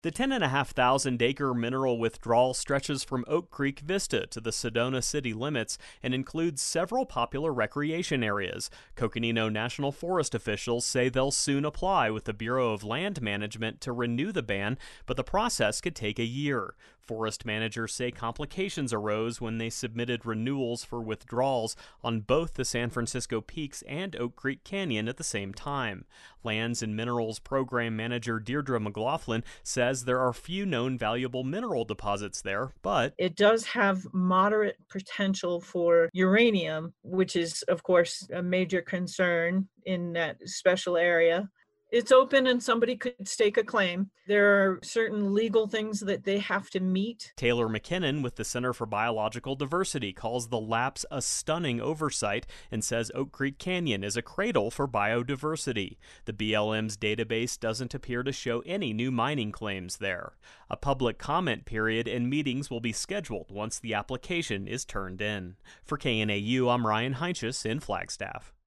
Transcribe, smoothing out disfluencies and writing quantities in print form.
The 10,500-acre mineral withdrawal stretches from Oak Creek Vista to the Sedona city limits and includes several popular recreation areas. Coconino National Forest officials say they'll soon apply with the Bureau of Land Management to renew the ban, but the process could take a year. Forest managers say complications arose when they submitted renewals for withdrawals on both the San Francisco Peaks and Oak Creek Canyon at the same time. Lands and Minerals Program Manager Deirdre McLaughlin says there are few known valuable mineral deposits there, but it does have moderate potential for uranium, which is, of course, a major concern in that special area. It's open and somebody could stake a claim. There are certain legal things that they have to meet. Taylor McKinnon with the Center for Biological Diversity calls the lapse a stunning oversight and says Oak Creek Canyon is a cradle for biodiversity. The BLM's database doesn't appear to show any new mining claims there. A public comment period and meetings will be scheduled once the application is turned in. For KNAU, I'm Ryan Heinches in Flagstaff.